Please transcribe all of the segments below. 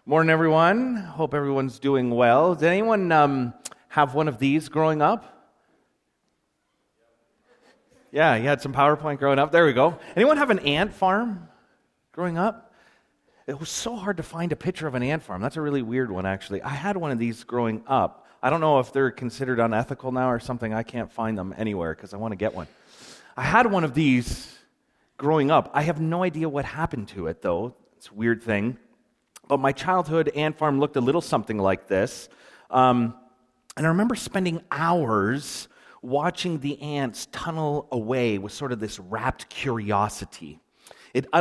Morning, everyone. Hope everyone's doing well. Did anyone have one of these growing up? Yeah, you had some PowerPoint growing up. There we go. Anyone have an ant farm growing up? It was so hard to find a picture of an ant farm. That's a really weird one, actually. I had one of these growing up. I don't know if they're considered unethical now or something. I can't find them anywhere because I want to get one. I had one of these growing up. I have no idea what happened to it, though. It's a weird thing. But my childhood ant farm looked a little something like this. And I remember spending hours watching the ants tunnel away with sort of this rapt curiosity. It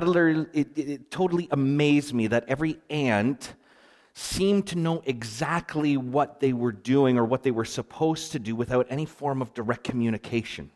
totally amazed me that every ant seemed to know exactly what they were doing or what they were supposed to do without any form of direct communication.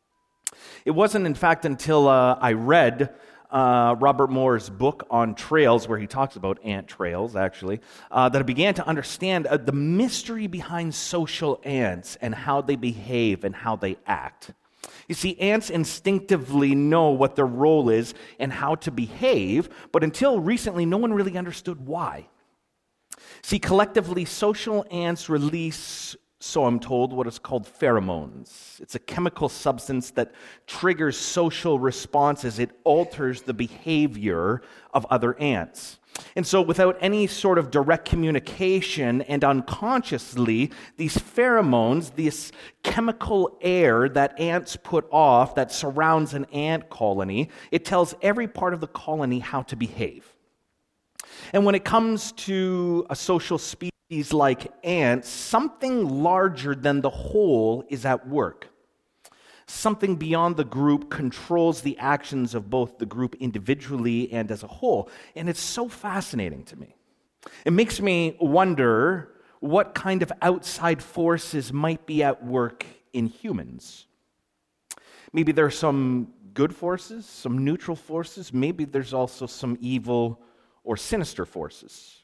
It wasn't, in fact, until I read Robert Moore's book on trails, where he talks about ant trails, actually, that I began to understand the mystery behind social ants and how they behave and how they act. You see, ants instinctively know what their role is and how to behave, but until recently, no one really understood why. See, collectively, social ants release, so I'm told, what is called pheromones. It's a chemical substance that triggers social responses. It alters the behavior of other ants. And so without any sort of direct communication and unconsciously, these pheromones, this chemical air that ants put off that surrounds an ant colony, it tells every part of the colony how to behave. And when it comes to a social species like ants, something larger than the whole is at work. Something beyond the group controls the actions of both the group individually and as a whole. And it's so fascinating to me. It makes me wonder what kind of outside forces might be at work in humans. Maybe there are some good forces, some neutral forces. Maybe there's also some evil or sinister forces.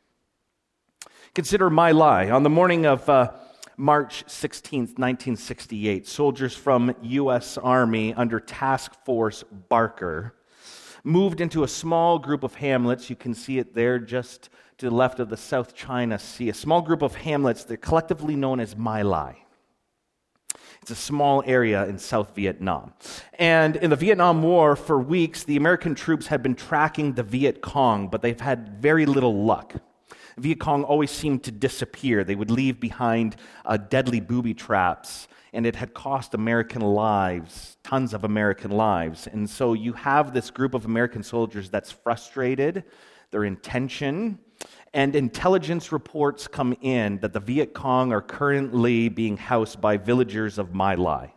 Consider My Lai. On the morning of March 16th, 1968, soldiers from U.S. Army under Task Force Barker moved into a small group of hamlets. You can see it there just to the left of the South China Sea. A small group of hamlets, they're collectively known as My Lai. It's a small area in South Vietnam. And in the Vietnam War, for weeks, the American troops had been tracking the Viet Cong, but they've had very little luck. Viet Cong always seemed to disappear. They would leave behind deadly booby traps, and it had cost American lives, tons of American lives. And so you have this group of American soldiers that's frustrated, they're in tension, and intelligence reports come in that the Viet Cong are currently being housed by villagers of My Lai.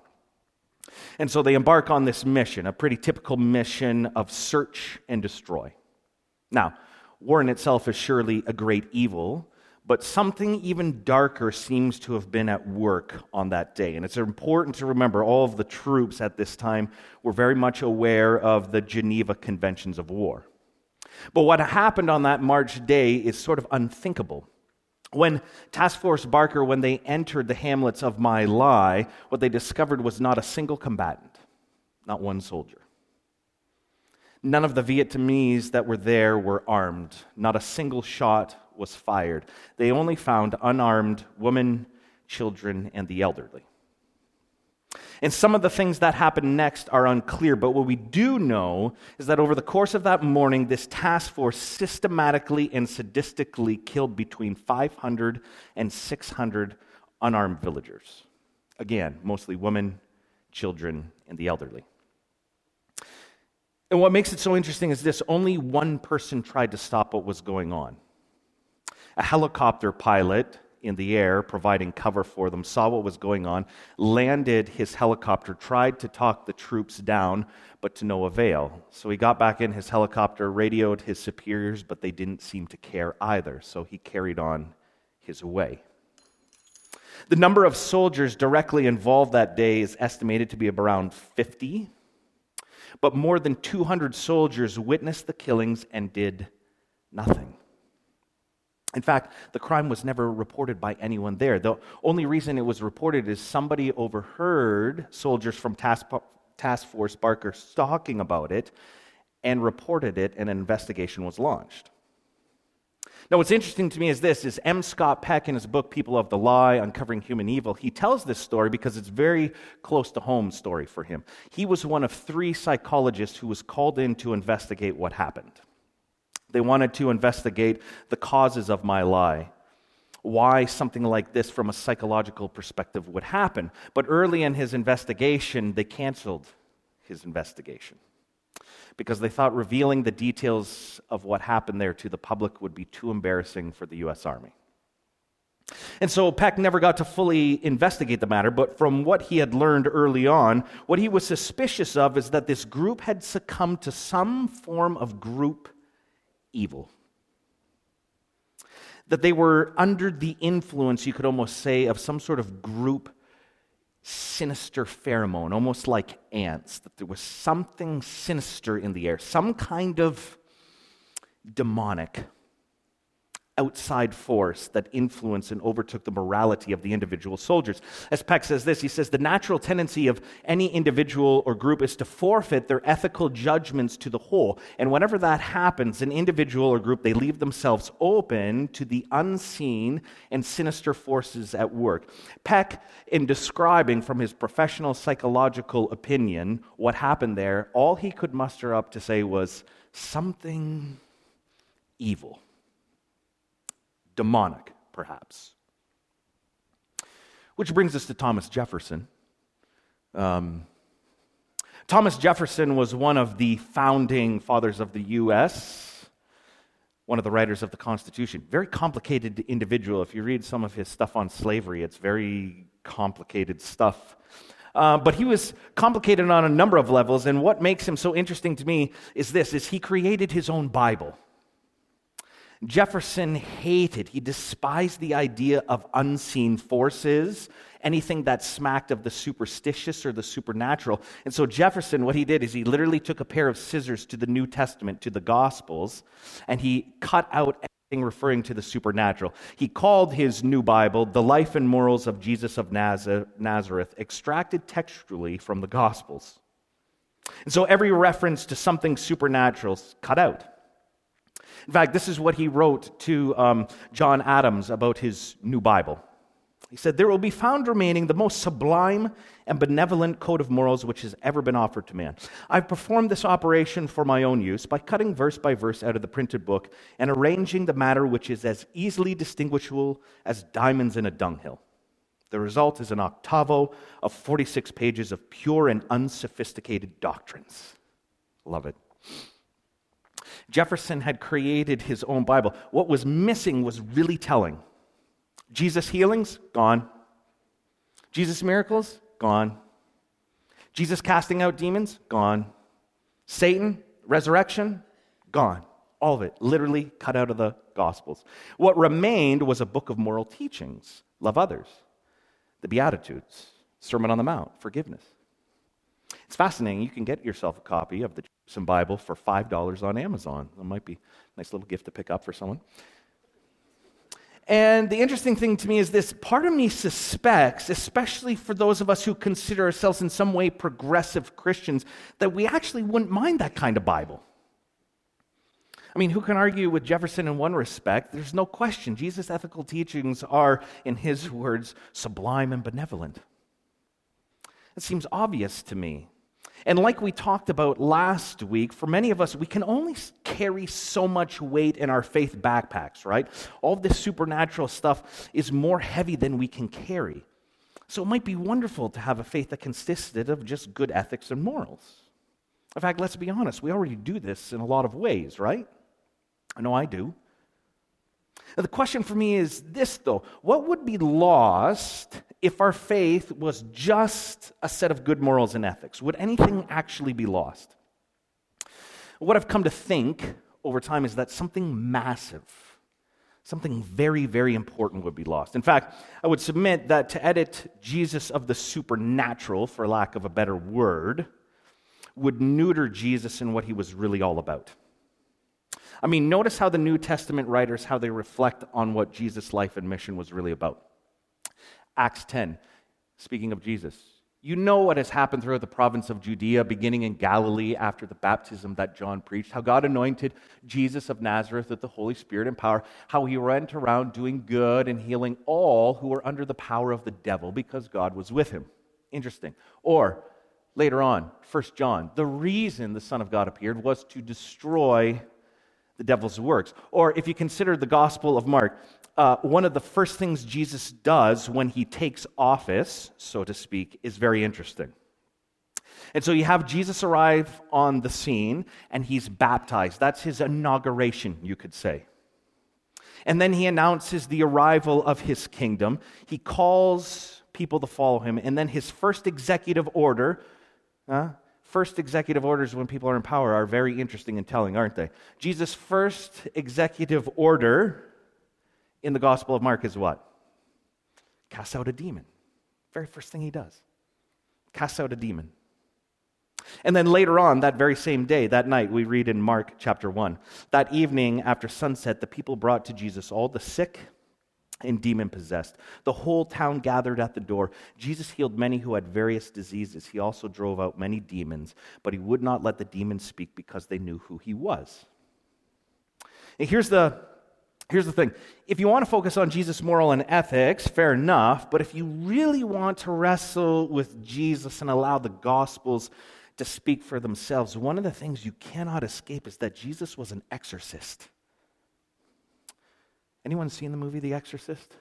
And so they embark on this mission, a pretty typical mission of search and destroy. Now, war in itself is surely a great evil, but something even darker seems to have been at work on that day. And it's important to remember all of the troops at this time were very much aware of the Geneva Conventions of War. But what happened on that March day is sort of unthinkable. When Task Force Barker, when they entered the hamlets of My Lai, what they discovered was not a single combatant, not one soldier. None of the Vietnamese that were there were armed. Not a single shot was fired. They only found unarmed women, children, and the elderly. And some of the things that happened next are unclear, but what we do know is that over the course of that morning, this task force systematically and sadistically killed between 500 and 600 unarmed villagers. Again, mostly women, children, and the elderly. And what makes it so interesting is this: only one person tried to stop what was going on. A helicopter pilot in the air, providing cover for them, saw what was going on, landed his helicopter, tried to talk the troops down, but to no avail. So he got back in his helicopter, radioed his superiors, but they didn't seem to care either, so he carried on his way. The number of soldiers directly involved that day is estimated to be around 50, but more than 200 soldiers witnessed the killings and did nothing. In fact, the crime was never reported by anyone there. The only reason it was reported is somebody overheard soldiers from Task Force Barker talking about it and reported it, and an investigation was launched. Now, what's interesting to me is M. Scott Peck, in his book, People of the Lie, Uncovering Human Evil, he tells this story because it's very close to home story for him. He was one of 3 psychologists who was called in to investigate what happened. They wanted to investigate the causes of my lie, why something like this from a psychological perspective would happen. But early in his investigation, they canceled his investigation because they thought revealing the details of what happened there to the public would be too embarrassing for the U.S. Army. And so Peck never got to fully investigate the matter, but from what he had learned early on, what he was suspicious of is that this group had succumbed to some form of group evil. That they were under the influence, you could almost say, of some sort of group sinister pheromone, almost like ants, that there was something sinister in the air, some kind of demonic outside force that influenced and overtook the morality of the individual soldiers. As Peck says this, he says, the natural tendency of any individual or group is to forfeit their ethical judgments to the whole. And whenever that happens, an individual or group, they leave themselves open to the unseen and sinister forces at work. Peck, in describing from his professional psychological opinion what happened there, all he could muster up to say was something evil. Demonic, perhaps. Which brings us to Thomas Jefferson. Thomas Jefferson was one of the founding fathers of the U.S., one of the writers of the Constitution. Very complicated individual. If you read some of his stuff on slavery, it's very complicated stuff. But he was complicated on a number of levels, and what makes him so interesting to me is he created his own Bible. Jefferson he despised the idea of unseen forces, anything that smacked of the superstitious or the supernatural. And so Jefferson, what he did is he literally took a pair of scissors to the New Testament, to the Gospels, and he cut out anything referring to the supernatural. He called his new Bible, The Life and Morals of Jesus of Nazareth, extracted textually from the Gospels. And so every reference to something supernatural is cut out. In fact, this is what he wrote to John Adams about his new Bible. He said, there will be found remaining the most sublime and benevolent code of morals which has ever been offered to man. I've performed this operation for my own use by cutting verse by verse out of the printed book and arranging the matter which is as easily distinguishable as diamonds in a dunghill. The result is an octavo of 46 pages of pure and unsophisticated doctrines. Love it. Jefferson had created his own Bible. What was missing was really telling. Jesus' healings? Gone. Jesus' miracles? Gone. Jesus casting out demons? Gone. Satan? Resurrection? Gone. All of it, literally cut out of the Gospels. What remained was a book of moral teachings. Love others. The Beatitudes. Sermon on the Mount. Forgiveness. It's fascinating. You can get yourself a copy of the Jefferson Bible for $5 on Amazon. That might be a nice little gift to pick up for someone. And the interesting thing to me is this. Part of me suspects, especially for those of us who consider ourselves in some way progressive Christians, that we actually wouldn't mind that kind of Bible. I mean, who can argue with Jefferson in one respect? There's no question. Jesus' ethical teachings are, in his words, sublime and benevolent. It seems obvious to me. And like we talked about last week, for many of us, we can only carry so much weight in our faith backpacks, right? All of this supernatural stuff is more heavy than we can carry. So it might be wonderful to have a faith that consisted of just good ethics and morals. In fact, let's be honest, we already do this in a lot of ways, right? I know I do. Now, the question for me is this, though. What would be lost if our faith was just a set of good morals and ethics? Would anything actually be lost? What I've come to think over time is that something massive, something very, very important would be lost. In fact, I would submit that to edit Jesus of the supernatural, for lack of a better word, would neuter Jesus in what he was really all about. I mean, notice how the New Testament writers, how they reflect on what Jesus' life and mission was really about. Acts 10, speaking of Jesus, You know what has happened throughout the province of Judea, beginning in Galilee after the baptism that John preached, how God anointed Jesus of Nazareth with the Holy Spirit and power, how he went around doing good and healing all who were under the power of the devil because God was with him. Interesting. Or, later on, 1 John, the reason the Son of God appeared was to destroy the devil's works. Or if you consider the Gospel of Mark, one of the first things Jesus does when he takes office, so to speak, is very interesting. And so you have Jesus arrive on the scene, and he's baptized. That's his inauguration, you could say. And then he announces the arrival of his kingdom. He calls people to follow him, and then his first executive orders when people are in power are very interesting and telling, aren't they? Jesus' first executive order in the Gospel of Mark is what? Cast out a demon. Very first thing he does. Cast out a demon. And then later on, that very same day, that night, we read in Mark chapter 1, that evening after sunset, the people brought to Jesus all the sick and demon-possessed. The whole town gathered at the door. Jesus healed many who had various diseases. He also drove out many demons, but he would not let the demons speak because they knew who he was. And here's the thing. If you want to focus on Jesus' moral and ethics, fair enough, but if you really want to wrestle with Jesus and allow the Gospels to speak for themselves, one of the things you cannot escape is that Jesus was an exorcist. Anyone seen the movie The Exorcist?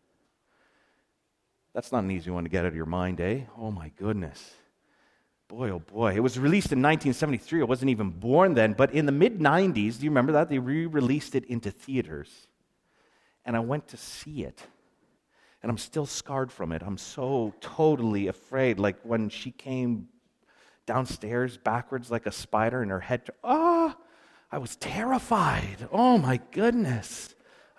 That's not an easy one to get out of your mind, eh? Oh my goodness. Boy, oh boy. It was released in 1973. I wasn't even born then, but in the mid-90s, do you remember that? They re-released it into theaters. And I went to see it. And I'm still scarred from it. I'm so totally afraid. Like when she came downstairs backwards like a spider and her head, I was terrified. Oh my goodness. I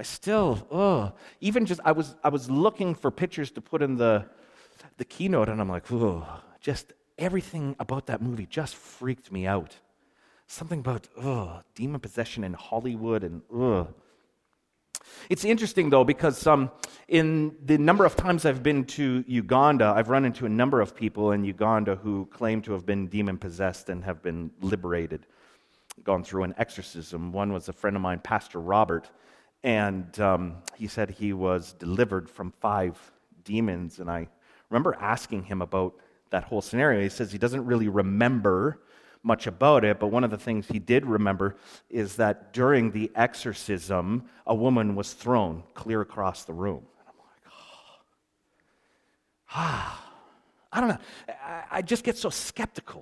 was looking for pictures to put in the keynote, and I'm like, just everything about that movie just freaked me out. Something about, demon possession in Hollywood, and It's interesting, though, because in the number of times I've been to Uganda, I've run into a number of people in Uganda who claim to have been demon-possessed and have been liberated, gone through an exorcism. One was a friend of mine, Pastor Robert, and he said he was delivered from 5 demons. And I remember asking him about that whole scenario. He says he doesn't really remember much about it, but one of the things he did remember is that during the exorcism, a woman was thrown clear across the room. And I'm like, I don't know. I just get so skeptical.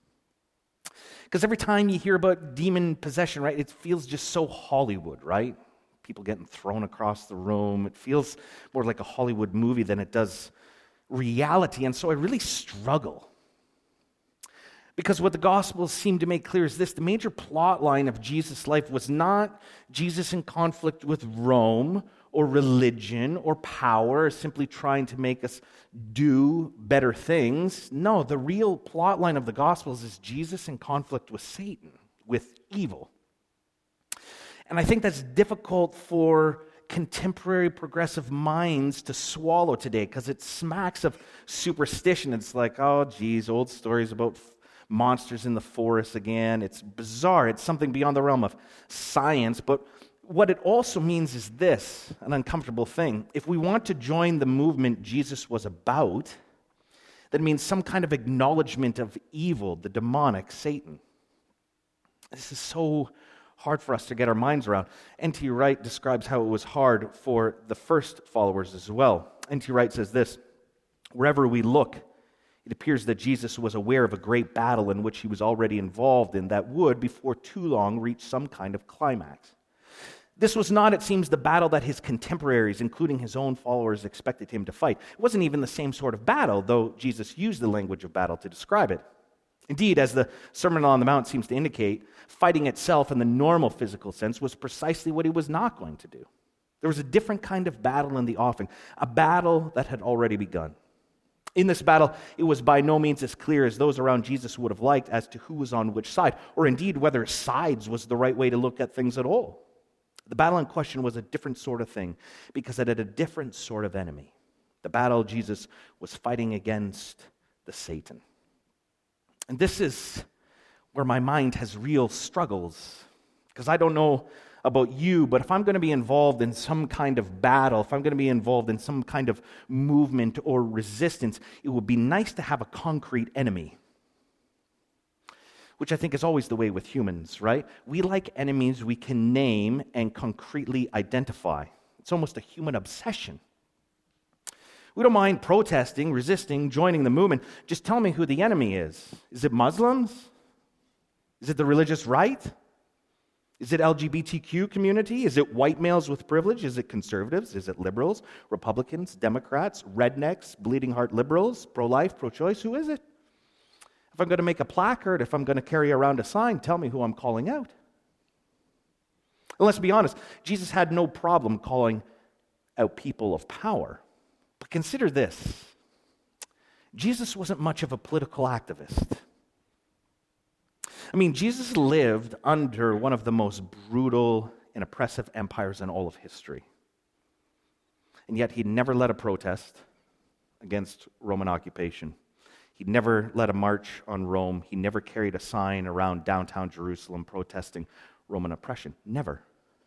Because every time you hear about demon possession, right, it feels just so Hollywood, right? People getting thrown across the room. It feels more like a Hollywood movie than it does reality. And so I really struggle. Because what the Gospels seem to make clear is this: the major plot line of Jesus' life was not Jesus in conflict with Rome or religion or power, or simply trying to make us do better things. No, the real plot line of the Gospels is Jesus in conflict with Satan, with evil. And I think that's difficult for contemporary progressive minds to swallow today because it smacks of superstition. It's like, oh, geez, old stories about monsters in the forest again. It's bizarre. It's something beyond the realm of science. But what it also means is this, an uncomfortable thing. If we want to join the movement Jesus was about, that means some kind of acknowledgement of evil, the demonic, Satan. This is so hard for us to get our minds around. N.T. Wright describes how it was hard for the first followers as well. N.T. Wright says this: wherever we look, it appears that Jesus was aware of a great battle in which he was already involved in that would, before too long, reach some kind of climax. This was not, it seems, the battle that his contemporaries, including his own followers, expected him to fight. It wasn't even the same sort of battle, though Jesus used the language of battle to describe it. Indeed, as the Sermon on the Mount seems to indicate, fighting itself in the normal physical sense was precisely what he was not going to do. There was a different kind of battle in the offing, a battle that had already begun. In this battle, it was by no means as clear as those around Jesus would have liked as to who was on which side, or indeed whether sides was the right way to look at things at all. The battle in question was a different sort of thing because it had a different sort of enemy. The battle Jesus was fighting against the Satan. And this is where my mind has real struggles, because I don't know about you, but if I'm going to be involved in some kind of battle, if I'm going to be involved in some kind of movement or resistance, it would be nice to have a concrete enemy, which I think is always the way with humans, right? We like enemies we can name and concretely identify. It's almost a human obsession. We don't mind protesting, resisting, joining the movement. Just tell me who the enemy is. Is it Muslims? Is it the religious right? Is it LGBTQ community? Is it white males with privilege? Is it conservatives? Is it liberals, Republicans, Democrats, rednecks, bleeding heart liberals, pro-life, pro-choice? Who is it? If I'm going to make a placard, if I'm going to carry around a sign, tell me who I'm calling out. And let's be honest, Jesus had no problem calling out people of power. But consider this. Jesus wasn't much of a political activist. I mean, Jesus lived under one of the most brutal and oppressive empires in all of history. And yet he never led a protest against Roman occupation. He never led a march on Rome. He never carried a sign around downtown Jerusalem protesting Roman oppression. Never.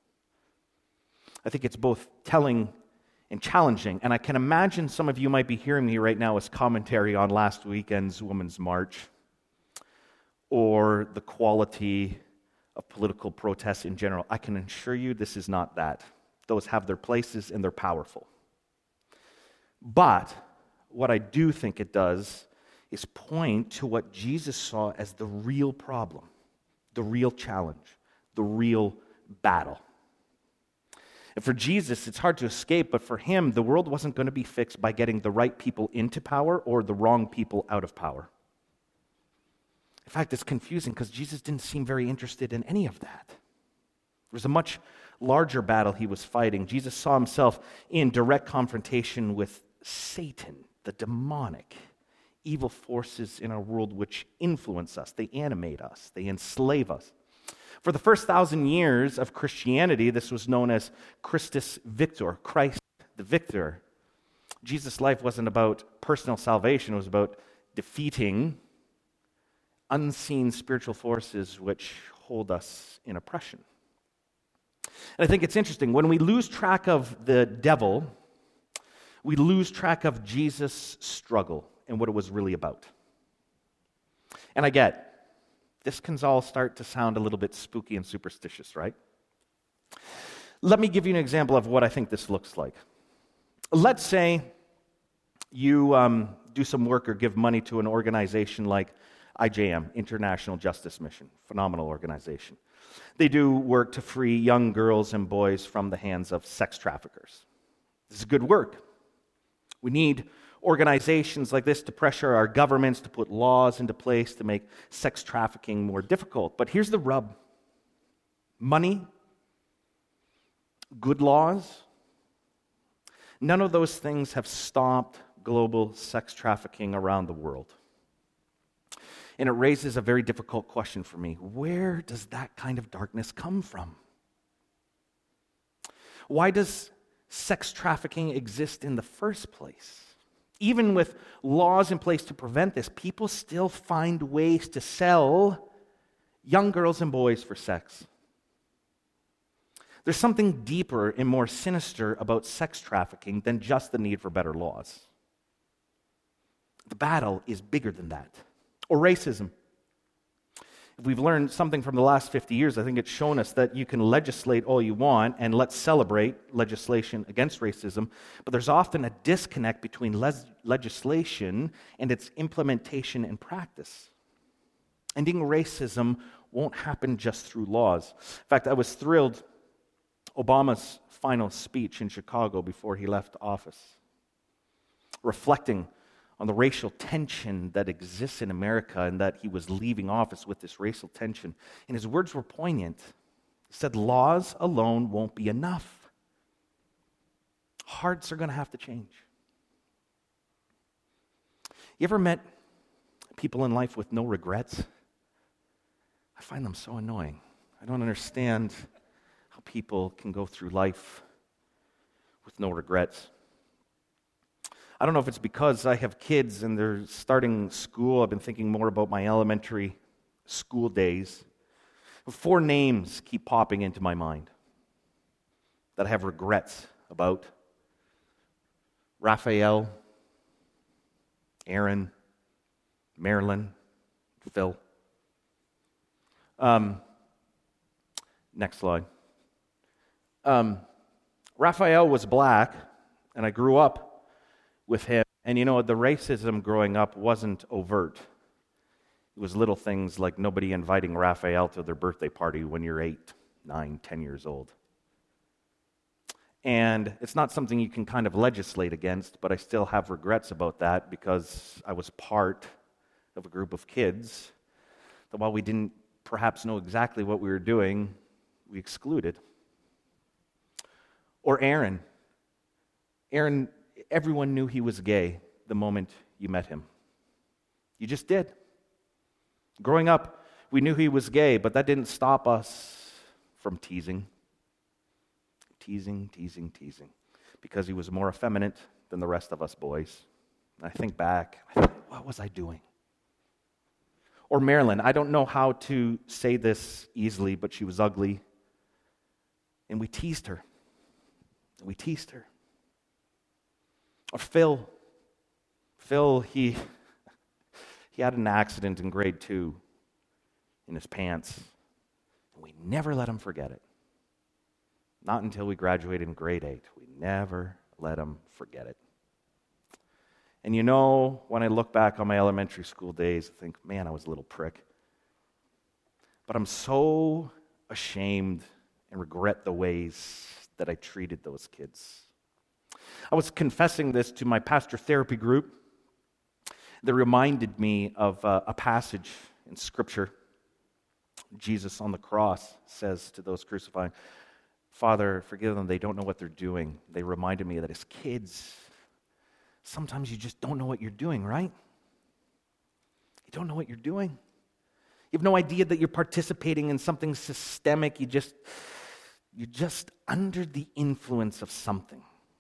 I think it's both telling and challenging. And I can imagine some of you might be hearing me right now as commentary on last weekend's Women's March, or the quality of political protests in general. I can assure you this is not that. Those have their places and they're powerful. But what I do think it does is point to what Jesus saw as the real problem, the real challenge, the real battle. And for Jesus, it's hard to escape, but for him, the world wasn't going to be fixed by getting the right people into power or the wrong people out of power. In fact, it's confusing because Jesus didn't seem very interested in any of that. There was a much larger battle he was fighting. Jesus saw himself in direct confrontation with Satan, the demonic, evil forces in our world which influence us, they animate us, they enslave us. For the first 1,000 years of Christianity, this was known as Christus Victor, Christ the victor. Jesus' life wasn't about personal salvation, it was about defeating unseen spiritual forces which hold us in oppression. And I think it's interesting, when we lose track of the devil, we lose track of Jesus' struggle and what it was really about. And I get, this can all start to sound a little bit spooky and superstitious, right? Let me give you an example of what I think this looks like. Let's say you do some work or give money to an organization like IJM, International Justice Mission, phenomenal organization. They do work to free young girls and boys from the hands of sex traffickers. This is good work. We need organizations like this to pressure our governments to put laws into place to make sex trafficking more difficult. But here's the rub. Money, good laws, none of those things have stopped global sex trafficking around the world. And it raises a very difficult question for me. Where does that kind of darkness come from? Why does sex trafficking exist in the first place? Even with laws in place to prevent this, people still find ways to sell young girls and boys for sex. There's something deeper and more sinister about sex trafficking than just the need for better laws. The battle is bigger than that. Or racism. If we've learned something from the last 50 years, I think it's shown us that you can legislate all you want, and let's celebrate legislation against racism, but there's often a disconnect between legislation and its implementation and practice. Ending racism won't happen just through laws. In fact, I was thrilled Obama's final speech in Chicago before he left office, reflecting on the racial tension that exists in America and that he was leaving office with this racial tension. And his words were poignant. He said, laws alone won't be enough. Hearts are going to have to change. You ever met people in life with no regrets? I find them so annoying. I don't understand how people can go through life with no regrets. I don't know if it's because I have kids and they're starting school. I've been thinking more about my elementary school days. 4 names keep popping into my mind that I have regrets about. Raphael, Aaron, Marilyn, Phil. Next slide. Raphael was black, and I grew up with him. And the racism growing up wasn't overt. It was little things like nobody inviting Raphael to their birthday party when you're 8, 9, 10 years old. And it's not something you can kind of legislate against, but I still have regrets about that because I was part of a group of kids that while we didn't perhaps know exactly what we were doing, we excluded. Or Aaron. Aaron, everyone knew he was gay the moment you met him. You just did. Growing up, we knew he was gay, but that didn't stop us from teasing. Teasing, because he was more effeminate than the rest of us boys. And I think back, what was I doing? Or Marilyn, I don't know how to say this easily, but she was ugly. And we teased her. Or Phil. Phil, he had an accident in grade 2 in his pants. And we never let him forget it. Not until we graduated in grade 8. We never let him forget it. And when I look back on my elementary school days, I think, man, I was a little prick. But I'm so ashamed and regret the ways that I treated those kids. I was confessing this to my pastor therapy group. That reminded me of a passage in Scripture. Jesus on the cross says to those crucifying, Father, forgive them, they don't know what they're doing. They reminded me that as kids, sometimes you just don't know what you're doing, right? You don't know what you're doing. You have no idea that you're participating in something systemic. You're just under the influence of something.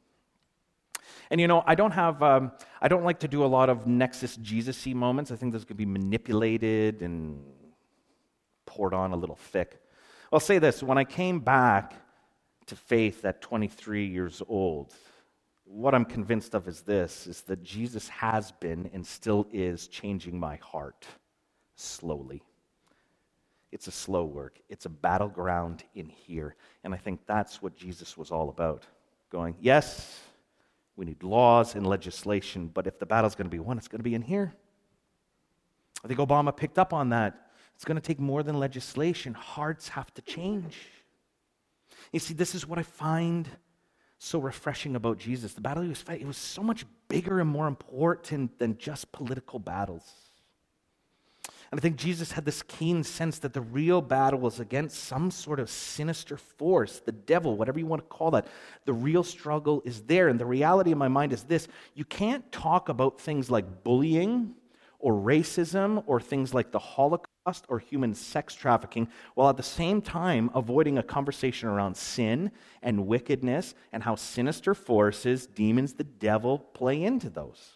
And I don't like to do a lot of Nexus Jesus-y moments. I think those could be manipulated and poured on a little thick. I'll say this, when I came back to faith at 23 years old, what I'm convinced of is that Jesus has been and still is changing my heart slowly. It's a slow work. It's a battleground in here. And I think that's what Jesus was all about. Going, yes, we need laws and legislation, but if the battle's going to be won, it's going to be in here. I think Obama picked up on that. It's going to take more than legislation. Hearts have to change. You see, this is what I find so refreshing about Jesus. The battle he was fighting, it was so much bigger and more important than just political battles. And I think Jesus had this keen sense that the real battle was against some sort of sinister force, the devil, whatever you want to call that. The real struggle is there. And the reality in my mind is this: you can't talk about things like bullying or racism or things like the Holocaust or human sex trafficking while at the same time avoiding a conversation around sin and wickedness and how sinister forces, demons, the devil play into those.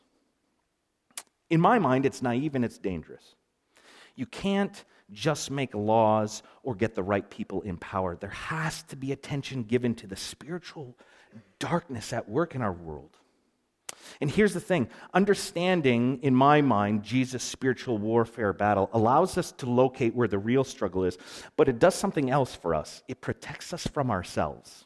In my mind, it's naive and it's dangerous. You can't just make laws or get the right people in power. There has to be attention given to the spiritual darkness at work in our world. And here's the thing, understanding, in my mind, Jesus' spiritual warfare battle allows us to locate where the real struggle is, but it does something else for us. It protects us from ourselves.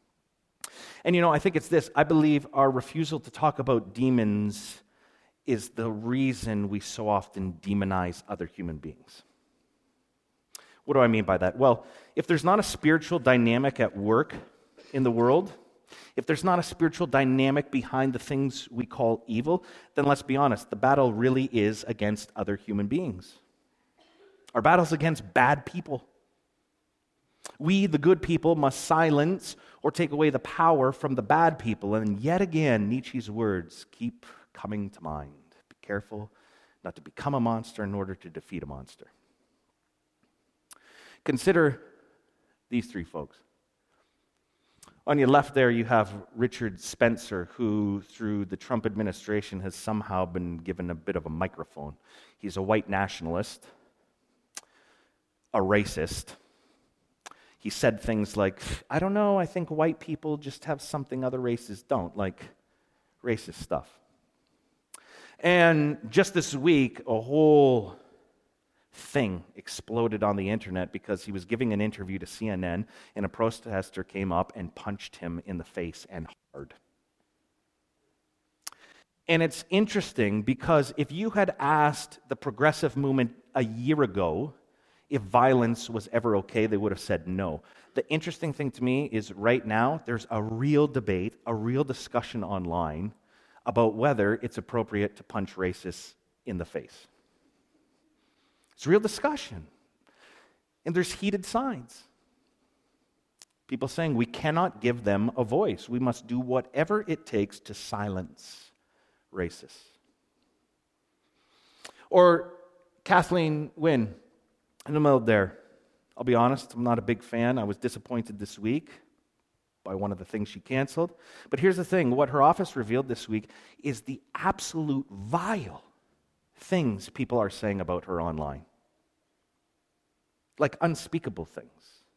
And I think it's this. I believe our refusal to talk about demons is the reason we so often demonize other human beings. What do I mean by that? Well, if there's not a spiritual dynamic at work in the world, if there's not a spiritual dynamic behind the things we call evil, then let's be honest, the battle really is against other human beings. Our battle's against bad people. We, the good people, must silence or take away the power from the bad people. And yet again, Nietzsche's words keep coming to mind. Be careful not to become a monster in order to defeat a monster. Consider these three folks. On your left there, you have Richard Spencer, who, through the Trump administration, has somehow been given a bit of a microphone. He's a white nationalist, a racist. He said things like, I don't know, I think white people just have something other races don't, like racist stuff. And just this week, a whole thing exploded on the internet because he was giving an interview to CNN and a protester came up and punched him in the face, and hard. And it's interesting because if you had asked the progressive movement a year ago if violence was ever okay, they would have said no. The interesting thing to me is right now there's a real debate, a real discussion online about whether it's appropriate to punch racists in the face. It's a real discussion. And there's heated sides. People saying we cannot give them a voice. We must do whatever it takes to silence racists. Or Kathleen Wynne, in the middle there. I'll be honest, I'm not a big fan. I was disappointed this week by one of the things she canceled. But here's the thing, what her office revealed this week is the absolute vile things people are saying about her online. Like unspeakable things,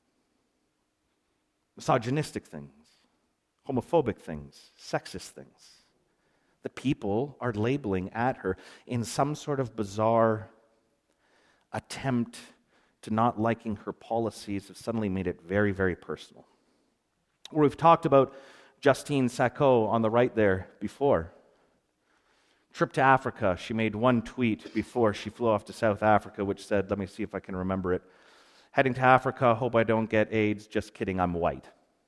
misogynistic things, homophobic things, sexist things. The people are labeling at her in some sort of bizarre attempt to not liking her policies have suddenly made it very, very personal. We've talked about Justine Sacco on the right there before. Trip to Africa, she made one tweet before she flew off to South Africa, which said, let me see if I can remember it. Heading to Africa, hope I don't get AIDS, just kidding, I'm white.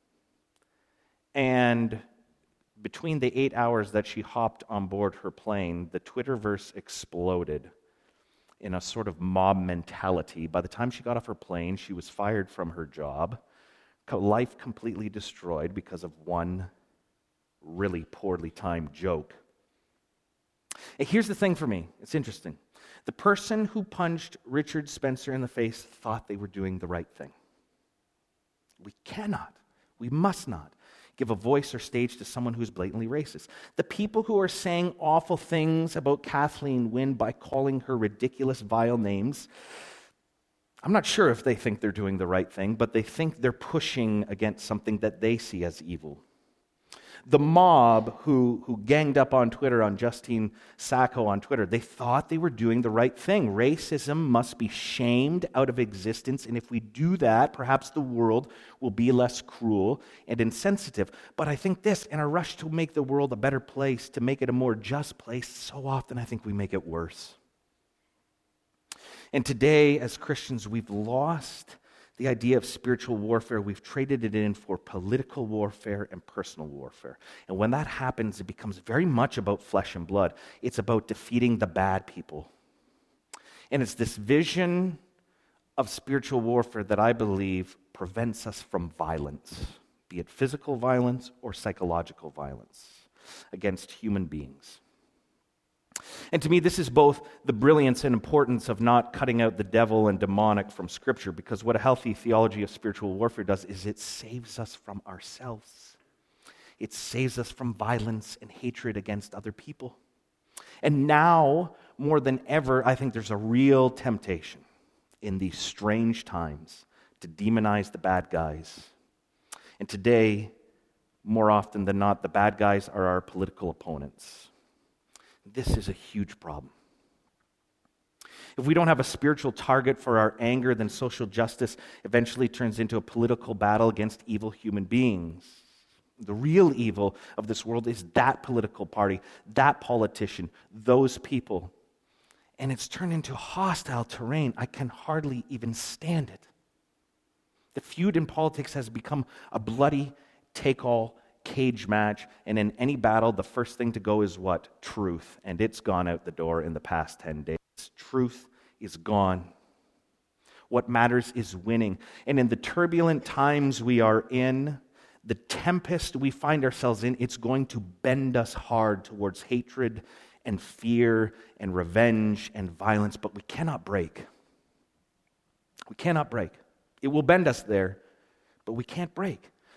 And between the 8 hours that she hopped on board her plane, the Twitterverse exploded in a sort of mob mentality. By the time she got off her plane, she was fired from her job, life completely destroyed because of one really poorly timed joke. And here's the thing for me, it's interesting. The person who punched Richard Spencer in the face thought they were doing the right thing. We cannot, we must not give a voice or stage to someone who's blatantly racist. The people who are saying awful things about Kathleen Wynne by calling her ridiculous, vile names, I'm not sure if they think they're doing the right thing, but they think they're pushing against something that they see as evil. The mob who ganged up on Twitter, on Justine Sacco on Twitter, they thought they were doing the right thing. Racism must be shamed out of existence, and if we do that, perhaps the world will be less cruel and insensitive. But I think this, in a rush to make the world a better place, to make it a more just place, so often I think we make it worse. And today, as Christians, we've lost the idea of spiritual warfare. We've traded it in for political warfare and personal warfare. And when that happens, it becomes very much about flesh and blood. It's about defeating the bad people. And it's this vision of spiritual warfare that I believe prevents us from violence, be it physical violence or psychological violence against human beings. And to me, this is both the brilliance and importance of not cutting out the devil and demonic from Scripture, because what a healthy theology of spiritual warfare does is it saves us from ourselves. It saves us from violence and hatred against other people. And now, more than ever, I think there's a real temptation in these strange times to demonize the bad guys. And today, more often than not, the bad guys are our political opponents. This is a huge problem. If we don't have a spiritual target for our anger, then social justice eventually turns into a political battle against evil human beings. The real evil of this world is that political party, that politician, those people. And it's turned into hostile terrain. I can hardly even stand it. The feud in politics has become a bloody take-all cage match, and in any battle, the first thing to go is what? Truth. And it's gone out the door in the past 10 days. Truth is gone. What matters is winning. And in the turbulent times we are in, the tempest we find ourselves in, it's going to bend us hard towards hatred and fear and revenge and violence, but we cannot break. We cannot break. It will bend us there, but we can't break.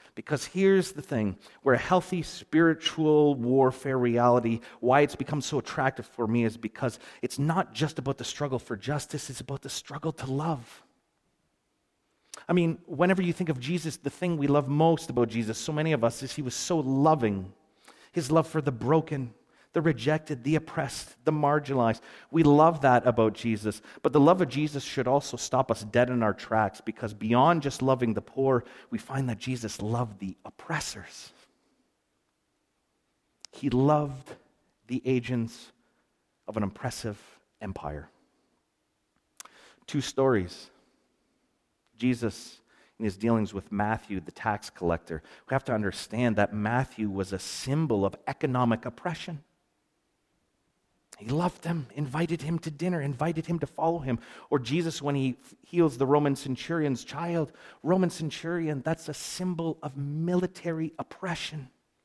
Because here's the thing, where a healthy spiritual warfare reality, why it's become so attractive for me is because it's not just about the struggle for justice, it's about the struggle to love. I mean, whenever you think of Jesus, the thing we love most about Jesus, so many of us, is he was so loving. His love for the broken, the rejected, the oppressed, the marginalized. We love that about Jesus. But the love of Jesus should also stop us dead in our tracks, because beyond just loving the poor, we find that Jesus loved the oppressors. He loved the agents of an oppressive empire. 2 stories. Jesus, in his dealings with Matthew, the tax collector, we have to understand that Matthew was a symbol of economic oppression. He loved him, invited him to dinner, invited him to follow him. Or Jesus, when he heals the Roman centurion's child, Roman centurion, that's a symbol of military oppression.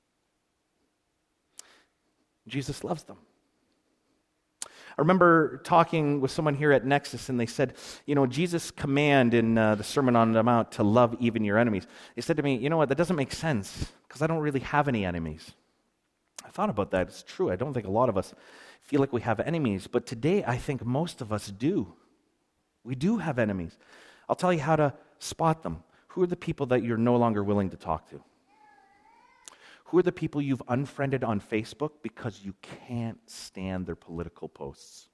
Jesus loves them. I remember talking with someone here at Nexus, and they said, Jesus' command in the Sermon on the Mount to love even your enemies. They said to me, you know what, that doesn't make sense, because I don't really have any enemies. I thought about that. It's true. I don't think a lot of us feel like we have enemies, but today I think most of us do. We do have enemies. I'll tell you how to spot them. Who are the people that you're no longer willing to talk to? Who are the people you've unfriended on Facebook because you can't stand their political posts?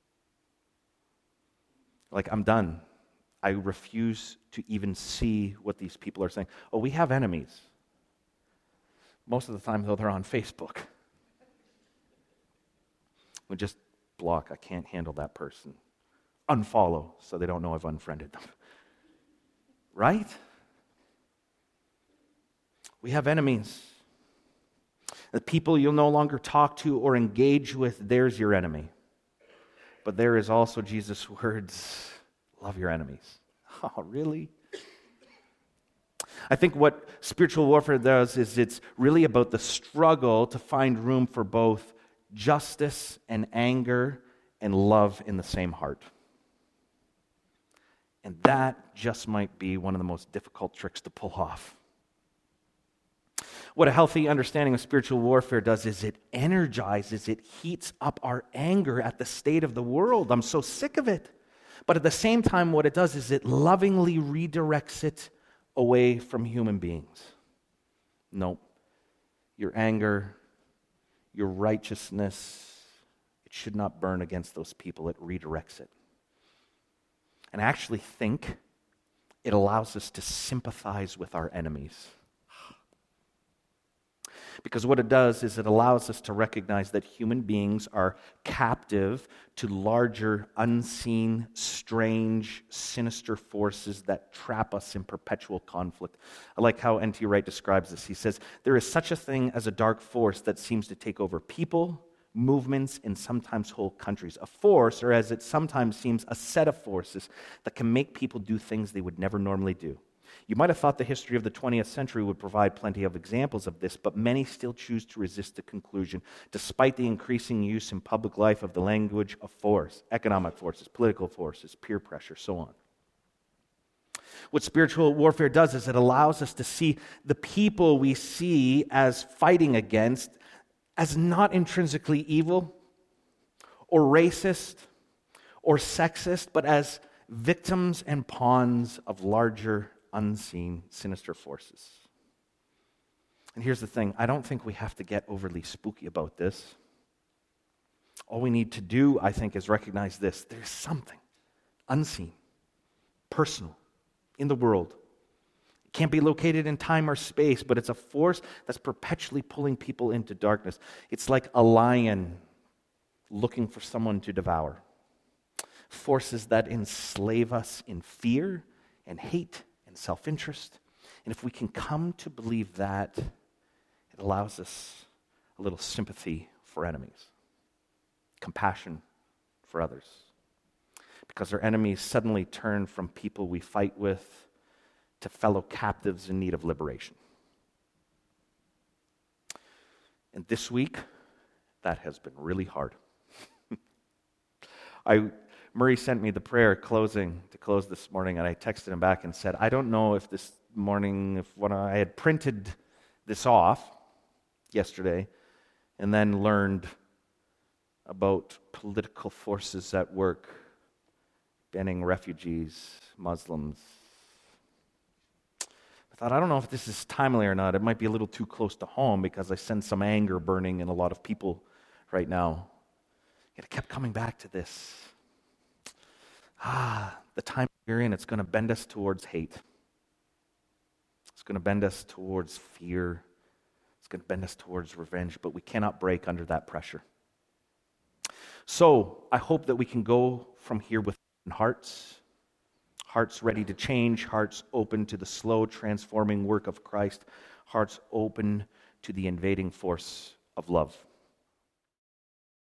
Like, I'm done. I refuse to even see what these people are saying. Oh, we have enemies. Most of the time, though, they're on Facebook. We just block. I can't handle that person. Unfollow so they don't know I've unfriended them. Right? We have enemies. The people you'll no longer talk to or engage with, there's your enemy. But there is also Jesus' words, love your enemies. Oh, really? I think what spiritual warfare does is it's really about the struggle to find room for both justice and anger and love in the same heart. And that just might be one of the most difficult tricks to pull off. What a healthy understanding of spiritual warfare does is it energizes, it heats up our anger at the state of the world. I'm so sick of it. But at the same time, what it does is it lovingly redirects it away from human beings. Nope. Your anger, your righteousness, it should not burn against those people. It redirects it. And I actually think it allows us to sympathize with our enemies. Because what it does is it allows us to recognize that human beings are captive to larger, unseen, strange, sinister forces that trap us in perpetual conflict. I like how N.T. Wright describes this. He says, there is such a thing as a dark force that seems to take over people, movements, and sometimes whole countries. A force, or as it sometimes seems, a set of forces that can make people do things they would never normally do. You might have thought the history of the 20th century would provide plenty of examples of this, but many still choose to resist the conclusion, despite the increasing use in public life of the language of force, economic forces, political forces, peer pressure, so on. What spiritual warfare does is it allows us to see the people we see as fighting against as not intrinsically evil or racist or sexist, but as victims and pawns of larger, unseen, sinister forces. And here's the thing, I don't think we have to get overly spooky about this. All we need to do, I think, is recognize this. There's something unseen, personal, in the world. It can't be located in time or space, but it's a force that's perpetually pulling people into darkness. It's like a lion looking for someone to devour. Forces that enslave us in fear and hate and self-interest. And if we can come to believe that, it allows us a little sympathy for enemies, compassion for others. Because our enemies suddenly turn from people we fight with to fellow captives in need of liberation. And this week, that has been really hard. Murray sent me the prayer to close this morning, and I texted him back and said, I don't know if this morning when I had printed this off yesterday and then learned about political forces at work banning refugees, Muslims. I thought, I don't know if this is timely or not. It might be a little too close to home because I sense some anger burning in a lot of people right now. Yet I kept coming back to this. The time we're in, it's going to bend us towards hate. It's going to bend us towards fear. It's going to bend us towards revenge, but we cannot break under that pressure. So I hope that we can go from here with hearts ready to change, hearts open to the slow transforming work of Christ, hearts open to the invading force of love.